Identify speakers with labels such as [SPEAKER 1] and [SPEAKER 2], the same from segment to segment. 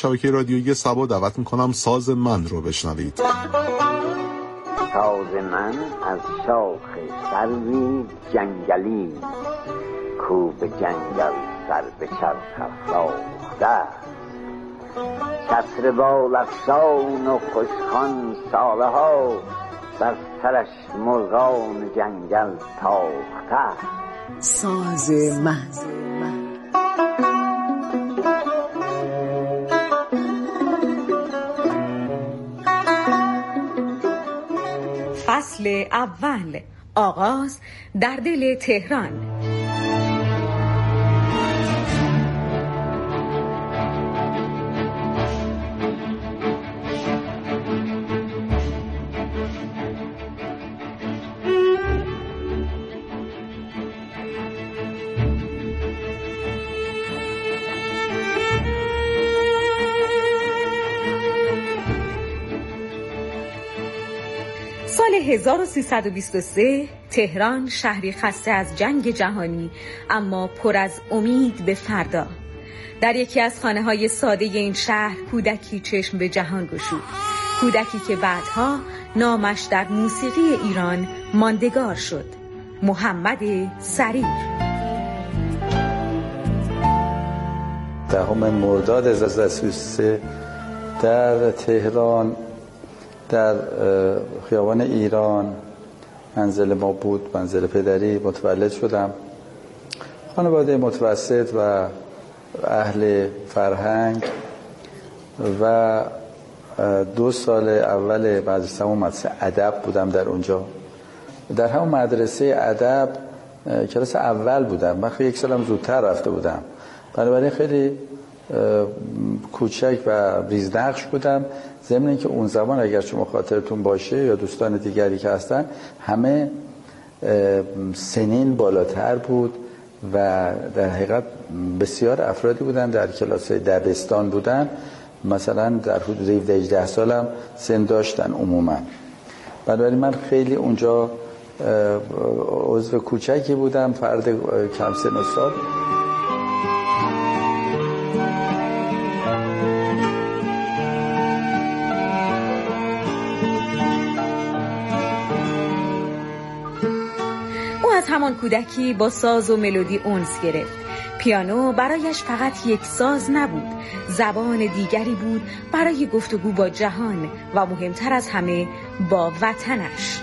[SPEAKER 1] شبکه رادیویی سبا دعوت میکنم ساز من رو بشنوید.
[SPEAKER 2] ساز من از شاخ سروی جنگلی کو به جنگل سر به چرخ افراخته، چتر بال افشان و خوشخوان ساله ها بر سرش مرغان جنگل تاخته.
[SPEAKER 3] ساز من.
[SPEAKER 4] فصل اول، آغاز در دل تهران. سال 1323 تهران شهری خسته از جنگ جهانی اما پر از امید به فردا. در یکی از خانه‌های ساده این شهر کودکی چشم به جهان گشود، کودکی که بعدها نامش در موسیقی ایران ماندگار شد، محمد سریر.
[SPEAKER 5] 10 مرداد 1323 در تهران در خیابان ایران منزل ما بود، منزل پدری، متولد شدم. خانواده متوسط و اهل فرهنگ و 2 سال اول مدرسه‌مون مدرسه ادب بودم در اونجا. در همون مدرسه ادب کلاس اول بودم. من خیلی 1 سالم زودتر رفته بودم، بنابراین خیلی کوچک و ریزنقش بودم. ضمن اینکه اون زمان اگر شما خاطرتون باشه یا دوستان دیگری که هستن، همه سنین بالاتر بود و در حقیقت بسیار افرادی بودن در کلاس دبستان بودن، مثلا در حدود 17-18 سالم سن داشتن عموما. بنابراین من خیلی اونجا عضو کوچکی بودم، فرد کم سن و سال.
[SPEAKER 4] همان کودکی با ساز و ملودی انس گرفت. پیانو برایش فقط یک ساز نبود، زبان دیگری بود برای گفتگو با جهان و مهمتر از همه با وطنش.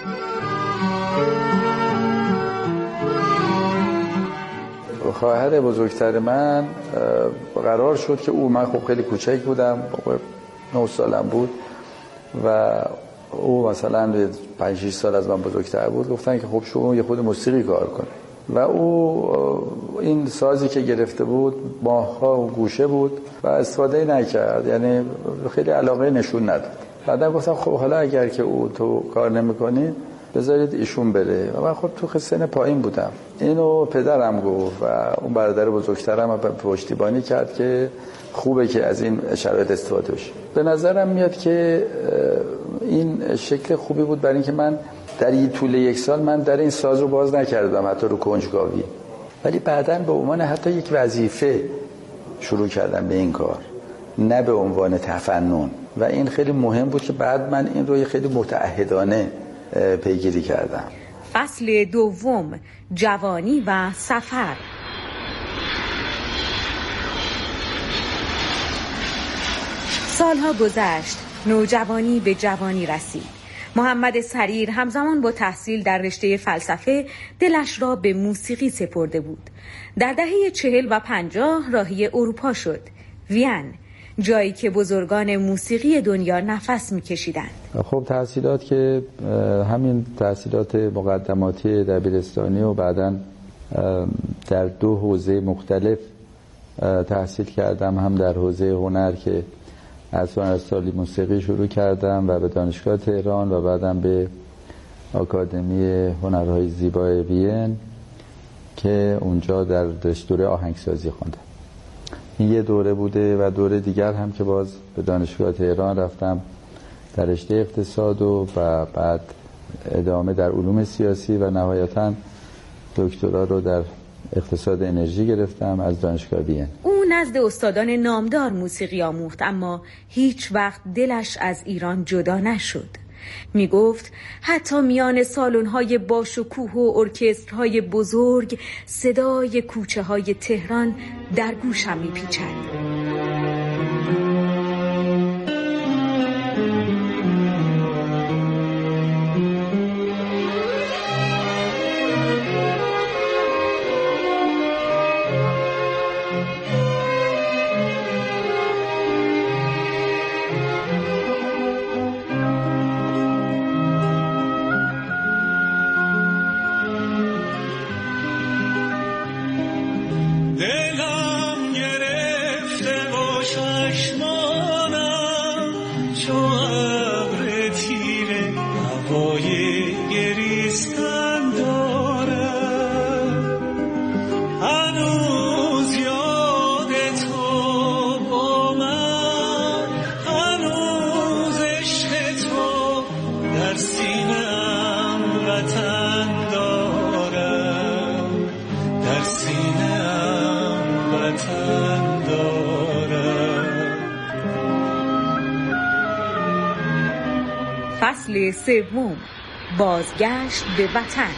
[SPEAKER 5] خواهر بزرگتر من قرار شد که من خب خیلی کوچک بودم، 9 سالم بود و او مثلا 5-6 سال از من بزرگتر بود. گفتن که خب شما یه خود موسیقی کار کنه و او این سازی که گرفته بود ماه‌ها و گوشه بود و استفاده نکرد، یعنی خیلی علاقه نشون نداد. بعدا گفتم خب حالا اگر که او تو کار نمی‌کنی بذارید ایشون بره و من خب تو سن پایین بودم. اینو پدرم گفت و اون برادر بزرگترم پشتیبانی کرد که خوبه که از این شرایط استفاده بشه. به نظرم میاد که این شکل خوبی بود برای اینکه من در این طول 1 سال من در این ساز رو باز نکردم حتی رو کنجکاوی، ولی بعداً به عنوان حتی یک وظیفه شروع کردم به این کار، نه به عنوان تفنن. و این خیلی مهم بود که بعد من این رو خیلی متعهدانه پیگیری کردم.
[SPEAKER 4] فصل دوم، جوانی و سفر. سالها گذشت، نوجوانی به جوانی رسید. محمد سریر همزمان با تحصیل در رشته فلسفه دلش را به موسیقی سپرده بود. در دهه 40 و 50 راهی اروپا شد، وین، جایی که بزرگان موسیقی دنیا نفس می‌کشیدند.
[SPEAKER 5] خب تحصیلات که همین تحصیلات مقدماتی دبیرستانی و بعداً در 2 حوزه مختلف تحصیل کردم، هم در حوزه هنر که از هنرستانی موسیقی شروع کردم و به دانشگاه تهران و بعداً به آکادمی هنرهای زیبای وین که اونجا در دوره آهنگسازی خوندم. این یه دوره بوده و دوره دیگر هم که باز به دانشگاه تهران رفتم در رشته اقتصاد و بعد ادامه در علوم سیاسی و نهایتاً دکترا رو در اقتصاد انرژی گرفتم از دانشگاه وین.
[SPEAKER 4] اون نزد استادان نامدار موسیقی آموخت، اما هیچ وقت دلش از ایران جدا نشد. می گفت حتی میان سالن‌های باشکوه و ارکسترهای بزرگ صدای کوچه های تهران در گوشم می پیچد. فصل سوم، بازگشت به وطن.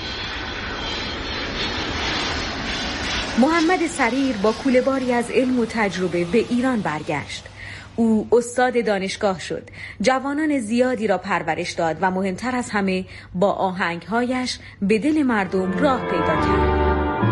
[SPEAKER 4] محمد سریر با کوله‌باری از علم و تجربه به ایران برگشت. او استاد دانشگاه شد، جوانان زیادی را پرورش داد و مهمتر از همه با آهنگهایش به دل مردم راه پیدا کرد.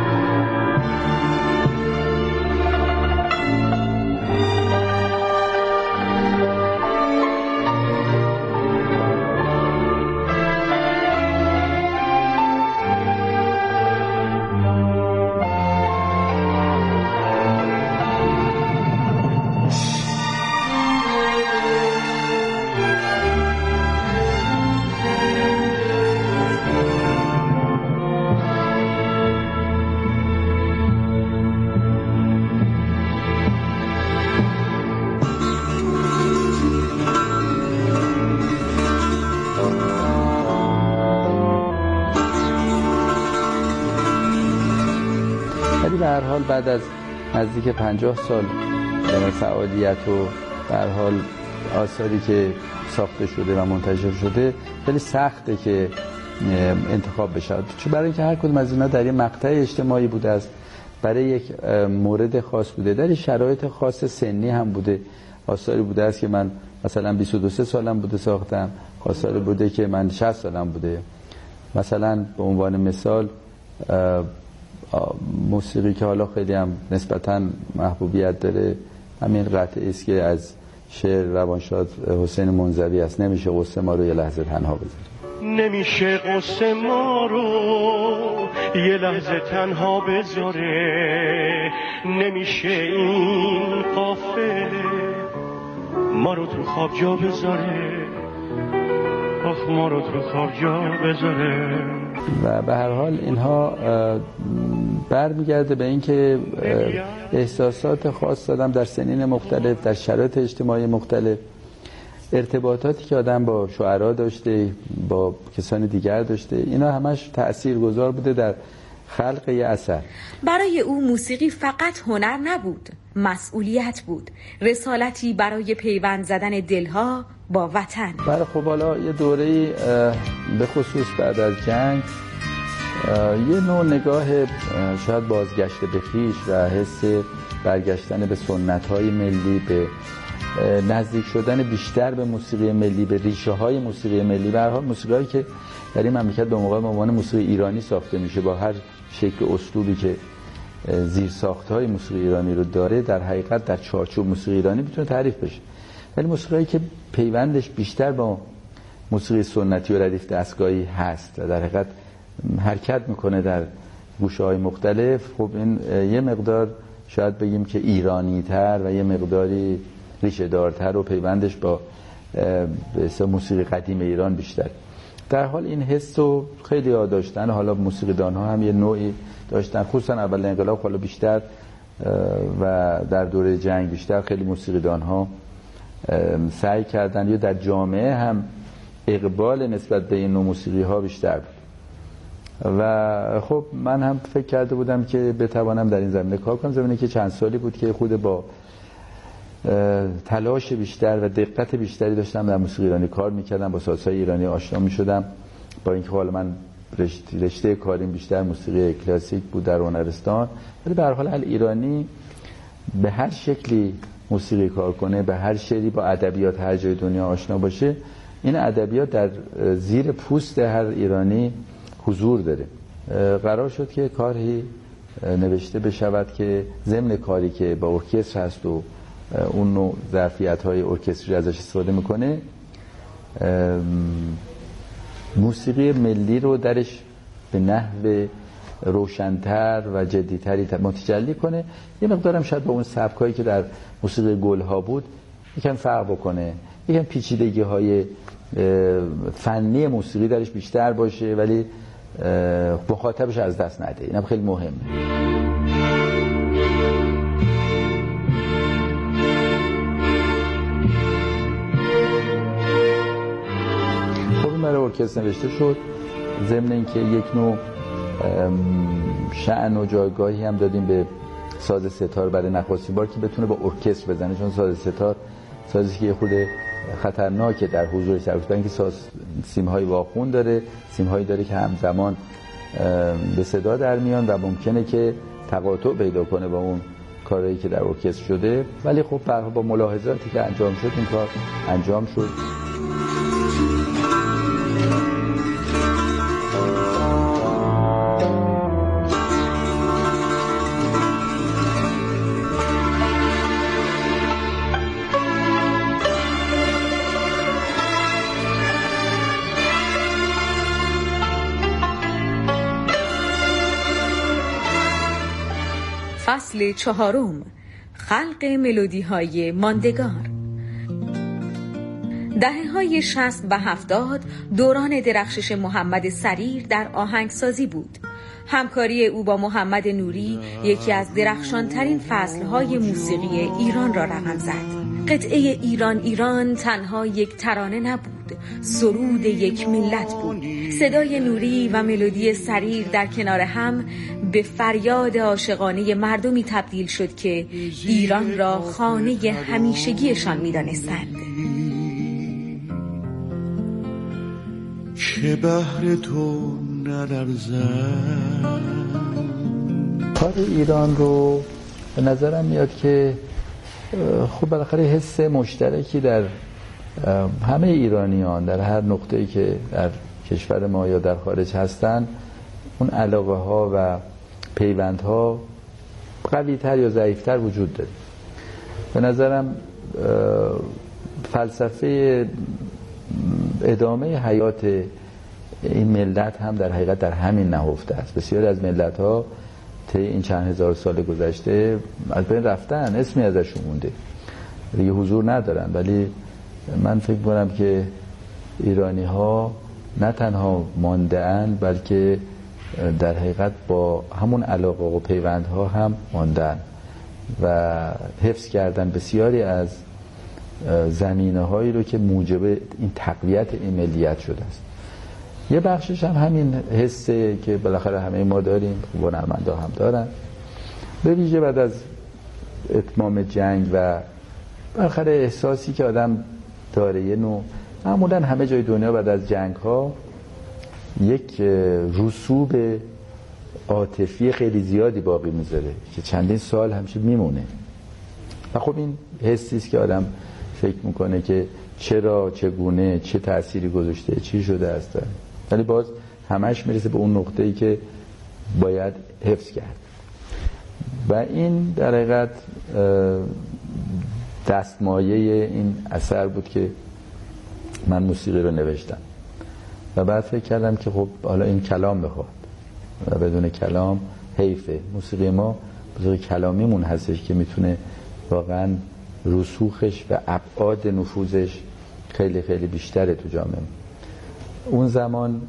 [SPEAKER 5] به هر حال بعد از نزدیک 50 سال فعالیت و به هر حال آثاری که ساخته شده و منتشر شده خیلی سخته که انتخاب بشه، چون برای اینکه هر کدوم از اینا در یک مقطع اجتماعی بوده است، برای یک مورد خاص بوده، در شرایط خاص سنی هم بوده. آثاری بوده است که من مثلا 22 سالم بوده ساختم، آثاری بوده که من 60 سالم بوده. مثلا به عنوان مثال موسیقی که حالا خیلی هم نسبتاً محبوبیت داره همین قطعه است که از شعر روانشاد حسین منزوی است: نمیشه قصه ما رو یه لحظه تنها بذاره.
[SPEAKER 6] نمیشه قصه ما رو یه لحظه تنها بذاره، نمیشه این قافله ما رو تو خواب جا بذاره، آخ ما رو تو خواب جا بذاره.
[SPEAKER 5] و به هر حال اینها برمیگرده به اینکه احساسات خاص آدم در سنین مختلف، در شرایط اجتماعی مختلف، ارتباطاتی که آدم با شاعرها داشته، با کسان دیگر داشته، اینا همش تأثیرگذار بوده در خلق یه اثر.
[SPEAKER 4] برای او موسیقی فقط هنر نبود، مسئولیت بود، رسالتی برای پیوند زدن دلها با وطن.
[SPEAKER 5] برای خب حالا یه دوره‌ای به خصوص بعد از جنگ یه نوع نگاه شاید بازگشت به خویش و حس برگشتن به سنت‌های ملی، به نزدیک شدن بیشتر به موسیقی ملی، به ریشه‌های موسیقی ملی. به هر حال موسیقی که در این مملکت به موقع به عنوان موسیقی ایرانی ساخته میشه، با هر شکل اسلوبی که زیرساخت‌های موسیقی ایرانی رو داره، در حقیقت در چارچوب موسیقی ایرانی میتونه تعریف بشه. ولی موسیقی که پیوندش بیشتر با موسیقی سنتی و ردیف دستگاهی هست و در حقیقت حرکت میکنه در گوشه‌های مختلف، خب این یه مقدار شاید بگیم که ایرانی تر و یه مقداری ریشه دارتر و پیوندش با موسیقی قدیم ایران بیشتر. در حال این حس رو خیلی ها داشتن، حالا موسیقیدان ها هم یه نوعی داشتن، خصوصا اول انقلاب، حالا بیشتر و در دوره جنگ بیشتر خیلی موسیقیدان ها سعی کردن، یا در جامعه هم اقبال نسبت به این نوع موسیقی ها بیشتر بود. و خب من هم فکر کرده بودم که بتوانم در این زمینه کار کنم. زمینه که چند سالی بود که خود با تلاش بیشتر و دقت بیشتری داشتم در موسیقی ایرانی کار میکردم، با سازهای ایرانی آشنا میشدم، با اینکه حالا من رشته کاریم بیشتر موسیقی کلاسیک بود در هنرستان، ولی به هر حال ایرانی به هر شکلی موسیقی کار کنه، به هر شکلی با ادبیات هر جای دنیا آشنا باشه، این ادبیات در زیر پوست هر ایرانی حضور داره. قرار شد که کاری نوشته بشود که ضمن کاری که با ارکستر هست و اون نوع ظرفیت‌های ارکستری ازش استفاده میکنه، موسیقی ملی رو درش به نحو روشن‌تر و جدی‌تری متجلی کنه. یه مقدارم شاید با اون سبکایی که در موسیقی گل‌ها بود یکم فرق بکنه، یکم پیچیدگی‌های فنی موسیقی درش بیشتر باشه ولی مخاطبش از دست نده. اینم خیلی مهمه. خب برای ارکستر نوشته شد، ضمن اینکه یک نوع شأن و جایگاهی هم دادیم به ساز ستار برای نخستین بار که بتونه با ارکستر بزنه، چون ساز ستار سازی که خود خطرناکه در حضور سرکوش، اینکه سیم‌های واخون داره، سیم‌هایی داره که همزمان به صدا در میان و ممکنه که تقاطع پیدا کنه با اون کارهایی که در ارکستر شده، ولی خب با ملاحظاتی که انجام شد این کار انجام شد.
[SPEAKER 4] فصل 4، خلق ملودی‌های ماندگار. دهه‌های 60 و 70 دوران درخشش محمد سریر در آهنگسازی بود. همکاری او با محمد نوری یکی از درخشانترین فصل‌های موسیقی ایران را رقم زد. قطعه ایران ایران تنها یک ترانه نبود، سرود یک ملت بود. صدای نوری و ملودی سریر در کنار هم به فریاد عاشقانه مردمی تبدیل شد که ایران را خانه همیشگیشان می‌دانستند.
[SPEAKER 6] که بهر تو نلرزد.
[SPEAKER 5] کار ایران رو به نظرم میاد که خب بالاخره حس مشترکی در همه ایرانیان در هر نقطه‌ای که در کشور ما یا در خارج هستن، اون علاقه ها و پیوند ها قوی‌تر یا ضعیف‌تر وجود داره. به نظرم فلسفه ادامه حیات این ملت هم در حقیقت در همین نهفته است. بسیاری از ملت ها طی این چند هزار سال گذشته از بین رفتن، اسمی ازشون مونده، دیگه حضور ندارن، ولی من فکر می‌کنم که ایرانی ها نه تنها مانده‌اند بلکه در حقیقت با همون علاقه و پیوندها هم ماندن و حفظ کردن بسیاری از زمینه‌هایی رو که موجب این تقویت این ملیت شده است. یه بخشش هم همین حسه که بالاخره همه ما داریم، هنرمندا هم دارن، به ویژه بعد از اتمام جنگ و بالاخره احساسی که آدم داره، یه نوع معمولا همه جای دنیا بعد از جنگ ها یک رسوب عاطفی خیلی زیادی باقی میذاره که چندین سال همیشه میمونه و خب این حسی است که آدم فکر میکنه که چرا، چگونه، چه تأثیری گذاشته، چی شده است، ولی باز همش میرسه به اون نقطه‌ای که باید حفظ کرد و این در حقیقت دستمایه این اثر بود که من موسیقی رو نوشتم و بعد فکر کردم که خب حالا این کلام بخواد و بدون کلام حیفه. موسیقی ما موسیقی کلامیمون هستش که میتونه واقعا رسوخش و ابعاد نفوذش خیلی خیلی بیشتره تو جامعه. اون زمان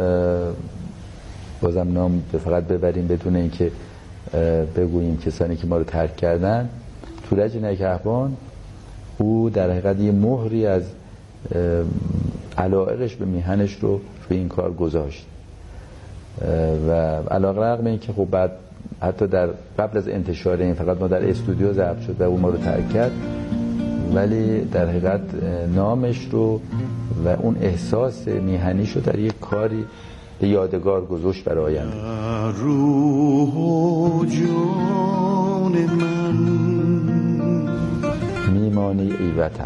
[SPEAKER 5] بازم نام فقط ببریم بدون اینکه بگوییم کسانی که ما رو ترک کردن، تورج نگهبان او در حقیقت یه مهری از علایقش به میهنش رو روی این کار گذاشت و علیرغم اینکه خب بعد حتی در قبل از انتشار این فقط ما در استودیو ضبط شد و اون ما رو ترک کرد، ولی در حقیقت نامش رو و اون احساس میهنیش رو در یک کاری به یادگار گذاشت برای آینده.
[SPEAKER 6] روح و جان من
[SPEAKER 5] میمانی ای وطن،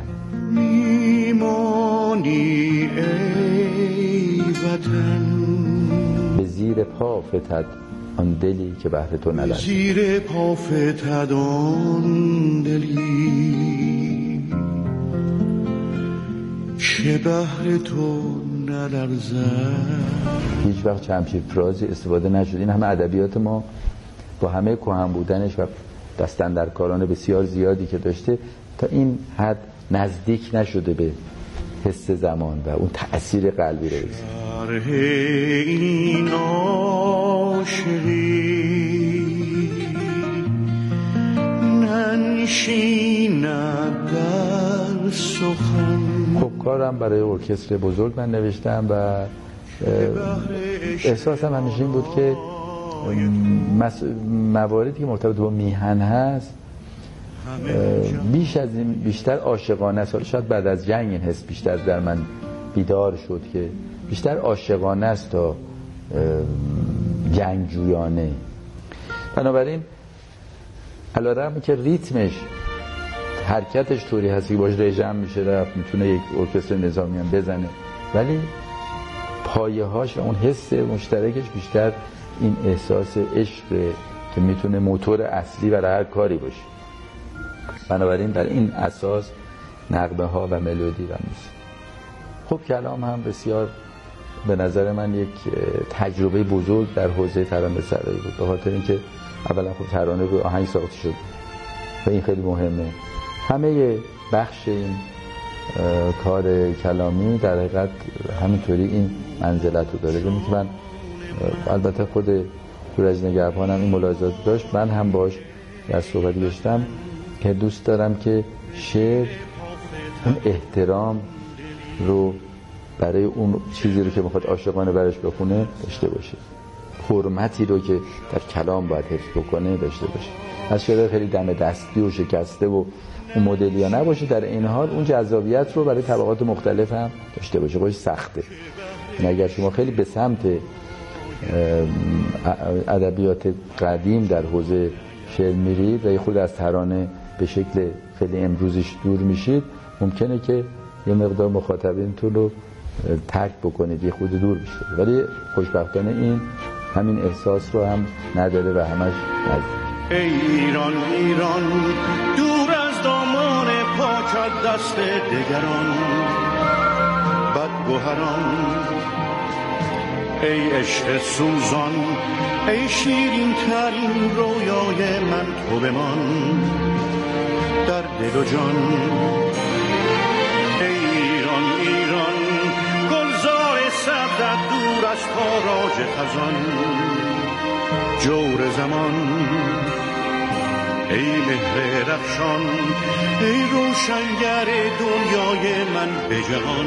[SPEAKER 6] میمانی ای وطن،
[SPEAKER 5] به زیر پا فتد آن دلی که بهر تو نلرزد.
[SPEAKER 6] زیر پا فتد آن دلی که بهر تو نلرزد.
[SPEAKER 5] هیچ وقت چمشیر فرازی استفاده نشد. این همه ادبیات ما با همه کهن بودنش و دستاندرکاران بسیار زیادی که داشته تا این حد نزدیک نشده به حس زمان و اون تأثیر قلبی رو بزید.
[SPEAKER 6] شرح این عاشقی ننشیند در سخن.
[SPEAKER 5] خب کارم برای ارکستر بزرگ من نوشتم و احساسم همیشه این بود که مواردی که مرتبط با میهن هست بیشتر عاشقانه است. شاید بعد از جنگ این حس بیشتر در من بیدار شد که بیشتر عاشقانه است تا جنگجویانه. بنابراین علیرغم که ریتمش حرکتش طوری هست که باش رژم میشه رفت، میتونه یک ارکستر نظامی هم بزنه، ولی پایه‌هاش و اون حس مشترکش بیشتر این احساس عشق که میتونه موتور اصلی برای هر کاری باشه. بنابراین بر این اساس نغمه ها و ملودی و موسیقی. خب کلام هم بسیار به نظر من یک تجربه بزرگ در حوزه ترانه سرایی بود، به خاطر اینکه اولا خب ترانه روی آهنگ ساخته شد و این خیلی مهمه. همه بخش این کار کلامی در حقیقت همینطوری این منزلت رو داره. ببینید که من البته خود دور از نگهبانم این ملاحظات داشت، من هم باش در صحبتی داشتم که دوست دارم که شعر اون احترام رو برای اون چیزی رو که میخواد عاشقانه برش بخونه داشته باشه، حرمتی رو که در کلام باید حفظ بکنه داشته باشه. از شعر خیلی دم دستی و شکسته و اون مدلی ها نباشه، در این حال اون جذابیت رو برای طبقات مختلف هم داشته باشه. خودش سخته. اگر شما خیلی به سمت ادبیات قدیم در حوزه شعر میرید و خود از ترانه به شکل خیلی امروزیش دور میشید، ممکنه که یه مقدار مخاطبینتون رو ترک بکنید، یه خود دور بشید. ولی خوشبختانه این همین احساس رو هم نداره و همش نزدیک.
[SPEAKER 6] ای ایران ایران دور از دامان پاکت دست دگران بدگوهران، ای عشق سوزان ای شیرین ترین رویای من تو بمان در دل و جان. ای ایران ایران گلزار سبزت دور از تاراج خزان جور زمان، ای مهر رخشان ای روشنگر دنیای من به جهان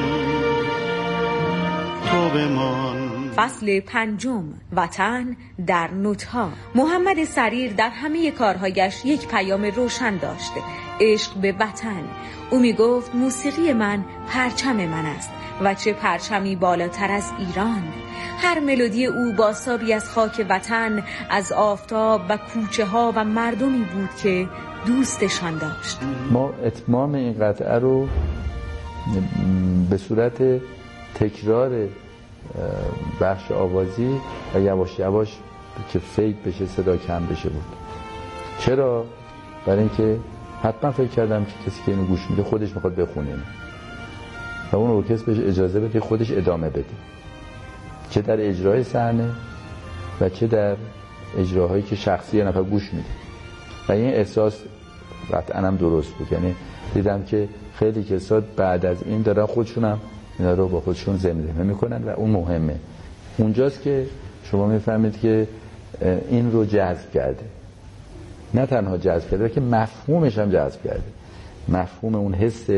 [SPEAKER 6] تو بمان.
[SPEAKER 4] فصل پنجم، وطن در نوت‌ها. محمد سریر در همه کارهایش یک پیام روشن داشته، عشق به وطن. او می گفت موسیقی من پرچم من است و چه پرچمی بالاتر از ایران. هر ملودی او بازتابی از خاک وطن، از آفتاب و کوچه ها و مردمی بود که دوستشان داشت.
[SPEAKER 5] ما اتمام این قطعه رو به صورت تکرار بخش آوازی و یواش یواش که فید بشه، صدا کم بشه بود. چرا؟ برای اینکه حتما فکر کردم که کسی که اینو گوش میده خودش میخواد بخونه و اون ارکستر بهش اجازه بده خودش ادامه بده، چه در اجرای صحنه و چه در اجراهایی که شخصی نفر گوش میده. و این احساس قطعا هم درست بود. یعنی دیدم که خیلی کسات بعد از این دارن خودشون هم اینا رو با خودشون زمزمه میکنن و اون مهمه. اونجاست که شما میفهمید که این رو جذب کرده، نه تنها جذب کرده که مفهومش هم جذب کرده، مفهوم اون حس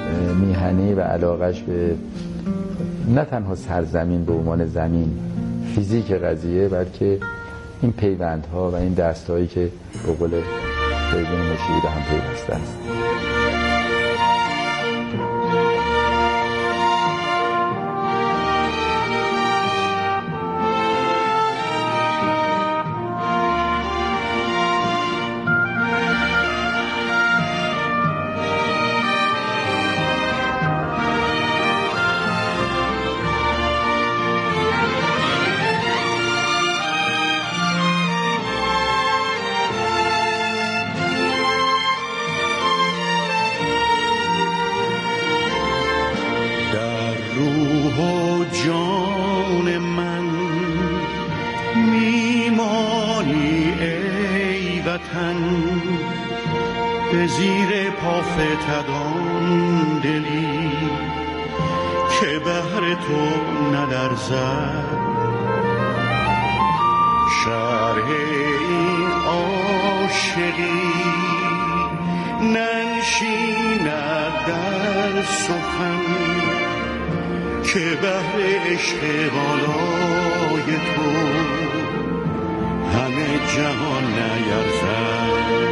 [SPEAKER 5] میهنی و علاقش به نه تنها سرزمین به عنوان زمین، فیزیک قضیه، بلکه این پیوندها و این دستهایی که به قول فریدون مشیری به هم پیوسته است.
[SPEAKER 6] به زیر پا فتدان دلی که بهر تو نلرزد، شرح این عاشقی ننشیند در سخن که بهر عشق بالای تو همه جهان نیرزد.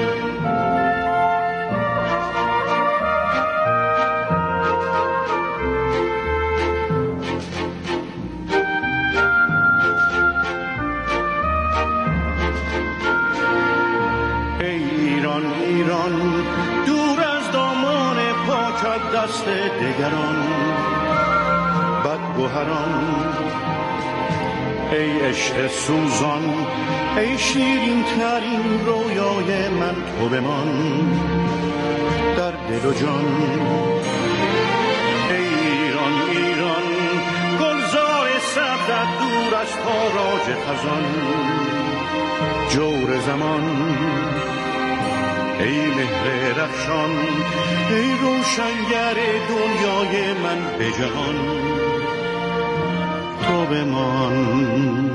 [SPEAKER 6] ایران دور از دامان پاکت دست دگران بدگوهران، ای عشق سوزان، ای شیرین ترین رویای من تو بمان در دل و جان. ایران گلزار سبزت دور از تاراج خزان، جور زمان ای مهر رخشان، ای روشنگر دنیای من به جهان تو بمان.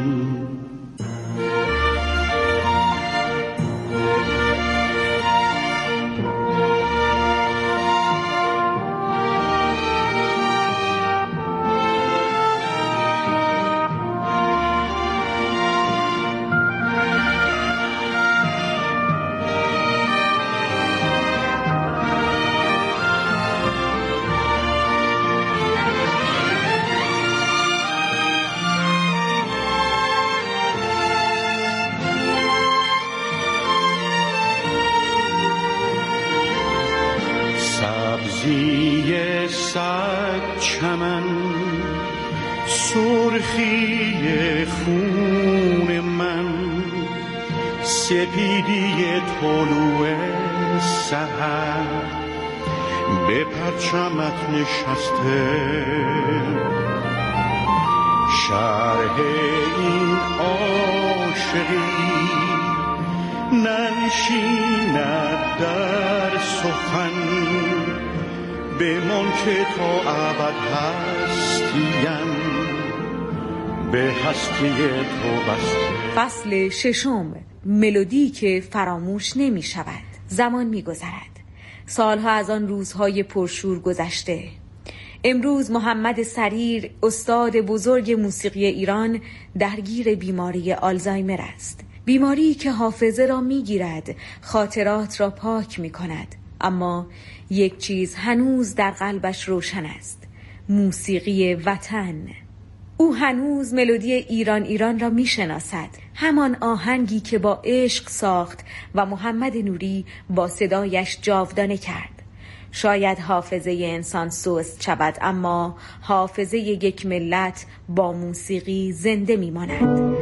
[SPEAKER 6] سبزی صد چمن، سرخی خون من، سپیدی طلوع سحر به پرچمت نشسته، شرح این عاشقی ننشیند در سخن بمان که تا ابد هستیم به هستی تو بسته.
[SPEAKER 4] فصل ششم، ملودی که فراموش نمی شود. زمان می گذرد، سالها از آن روزهای پرشور گذشته. امروز محمد سریر، استاد بزرگ موسیقی ایران، درگیر بیماری آلزایمر است. بیماری که حافظه را می گیرد، خاطرات را پاک می کند. اما یک چیز هنوز در قلبش روشن است: موسیقی وطن. او هنوز ملودی ایران را می شناسد، همان آهنگی که با عشق ساخت و محمد نوری با صدایش جاودانه کرد. شاید حافظه انسان سست شود، اما حافظه یک ملت با موسیقی زنده می ماند.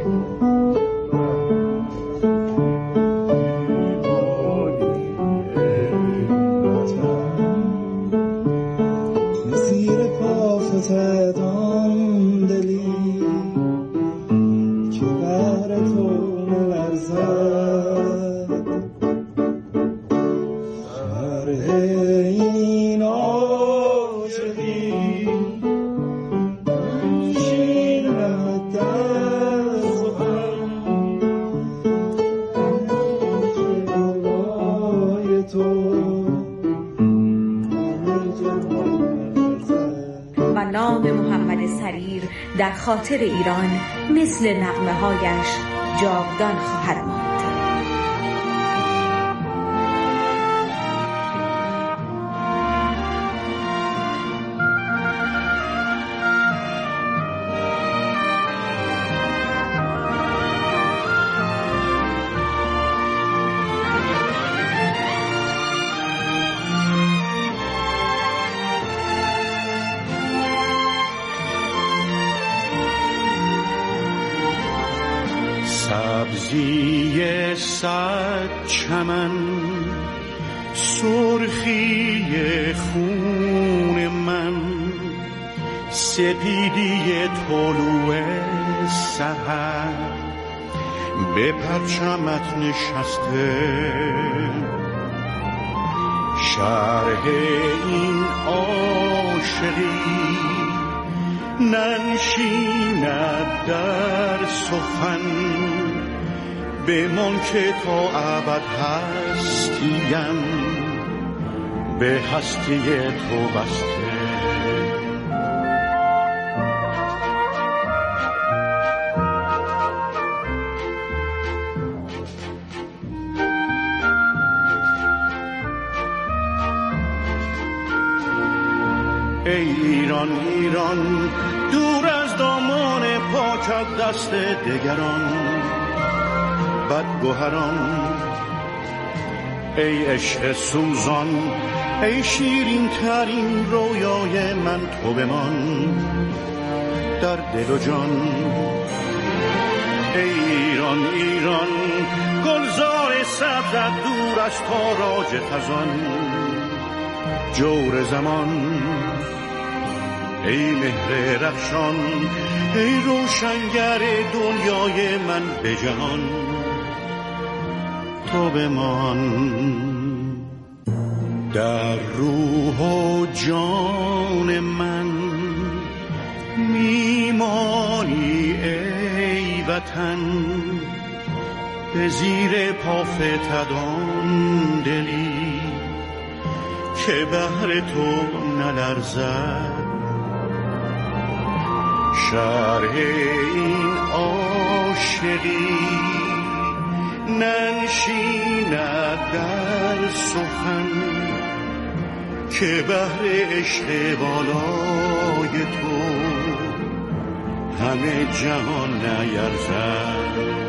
[SPEAKER 4] نام محمد سریر در خاطر ایران مثل نغمه‌هایش جاودان خواهد ماند.
[SPEAKER 6] سبزی صد چمن، سرخی خون من، سپیدی طلوع سحر به پرچمت نشسته، شرح این عاشقی ننشیند در سخن، بمان که تا ابد هستیم به هستی تو بسته. ای ایران ایران، دور از دامان پاکت دست دگران بدگوهران، ای عشق سوزان، ای شیرین ترین رویای من، تو بمان در دل و جان. ای ایران ایران، گلزار سبزت دور از تاراج خزان، جور زمان، ای مهر رخشان، ای روشنگر دنیای من به جهان، تو بمان در روح و جان من، میمانی ای وطن به زیر پا فتدان دلی که بهر تو نلرزد، شرح این عاشقی ننشیند در سخن که بهر عشق بالای تو همه جهان نیرزد.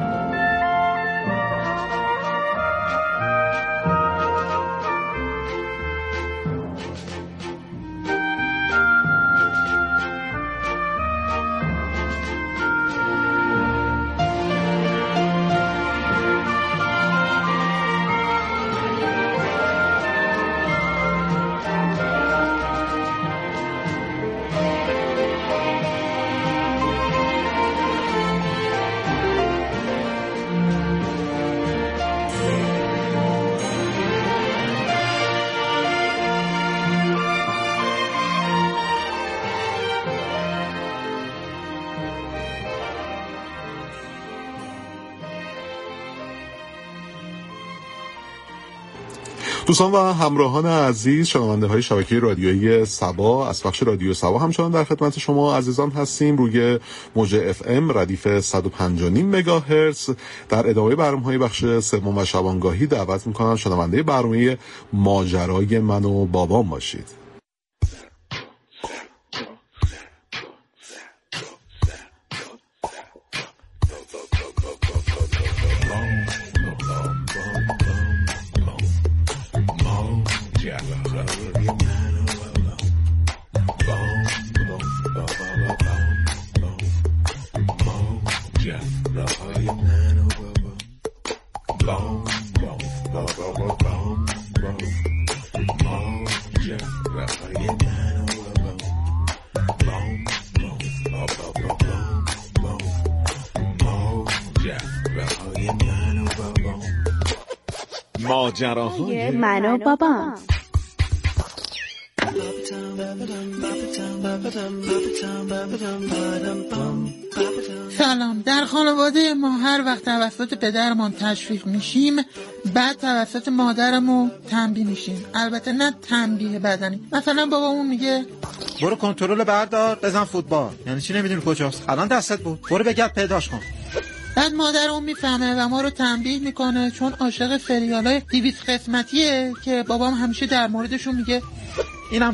[SPEAKER 1] دوستان و همراهان عزیز، شنونده های شبکه رادیویی سبا از بخش رادیو سبا همچنان در خدمت شما عزیزان هستیم روی موج FM ردیف 105.5 مگاهرتز. در ادامه برنامه‌های بخش سوم و شبانگاهی دعوت می‌کنم شنونده برنامه ماجرای من و بابام باشید.
[SPEAKER 3] ماجراهای من و بابام.
[SPEAKER 7] سلام. در خانواده ما هر وقت توسط پدرمان تشویق میشیم بعد توسط مادرمون تنبیه میشیم. البته نه تنبیه بدنی. مثلا بابامون میگه
[SPEAKER 8] برو کنترل بردار بزن فوتبال. یعنی چی نمیدونی کجاست؟ الان دستت بود، برو بگرد پیداش کن.
[SPEAKER 7] بعد مادر اون میفهمه و ما رو تنبیه میکنه چون عاشق سریالای 200 قسمتیه که بابام همیشه در موردشون میگه